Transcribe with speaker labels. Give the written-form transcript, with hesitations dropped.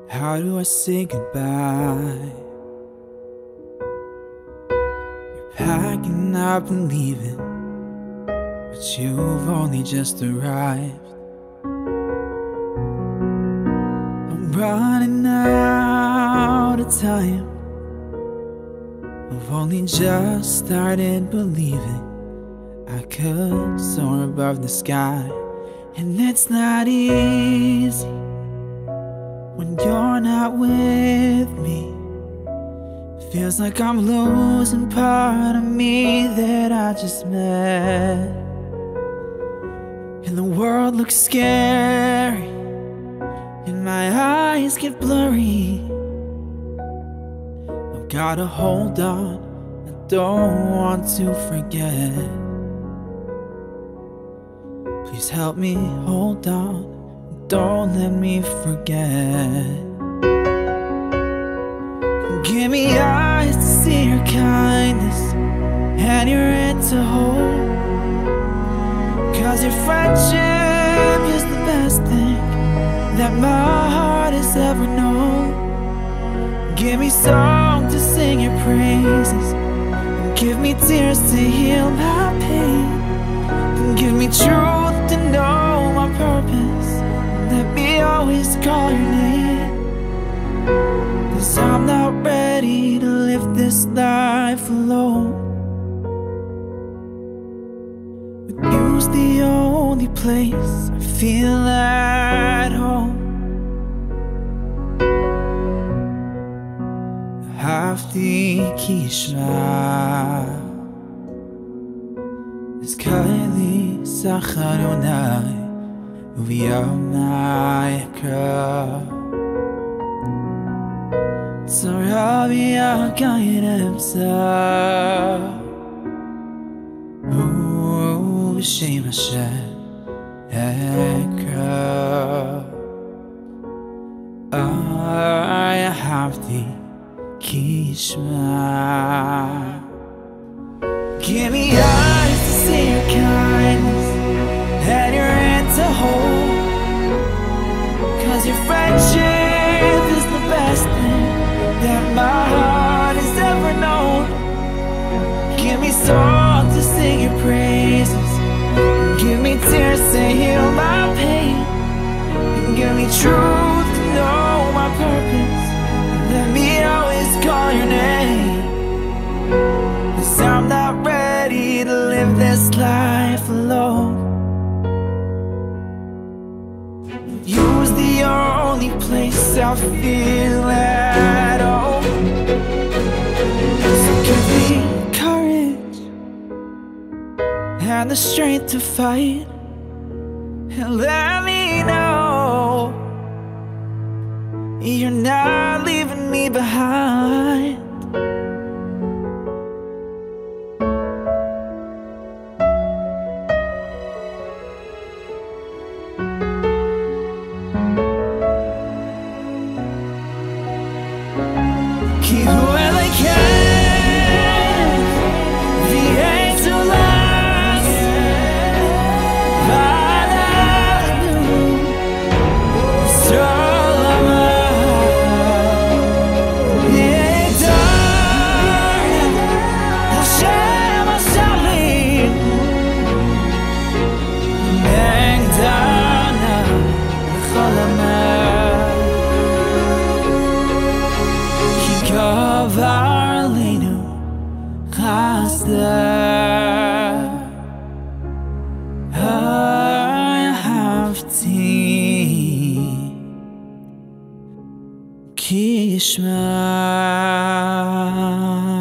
Speaker 1: How do I say goodbye? You're packing up and leaving, but you've only just arrived. I'm running out of time. I've only just started believing I could soar above the sky. And it's not easy when you're not with me. Feels like I'm losing part of me that I just met. And the world looks scary, and my eyes get blurry. I've gotta hold on, I don't want to forget. Please help me hold on, don't let me forget. Give me eyes to see your kindness and your hand to hold, 'cause your friendship is the best thing that my heart has ever known. Give me song to sing your praises, and give me tears to heal my pain, and give me truth to know my purpose. Let me always call your name, 'cause I'm not ready to live this life alone. With you's the only place I feel at home. אהבתי כי ישמע הזכר לי שכר עוני וביומי אקרא צרה בי הקין אמצע ובשם השם אקרא אהבתי כי ישמע. Give me eyes to see your kindness and your hand to hold, 'cause your friendship is the best thing that my heart has ever known. Give me song to sing your praises, give me tears to heal my pain, and give me truth to know my purpose. Let me always call your name, 'cause I'm not ready to live this life alone. You's the only place I feel at home. So give me courage and the strength to fight, and let me know you're not leaving me behind. כי הוא אלוהיכם ויהיה צולס ואנחנו סולמה נדע השם השלים נגדנה בכל עמל כי גבר עלינו חסדה אהבתי כי ישמע.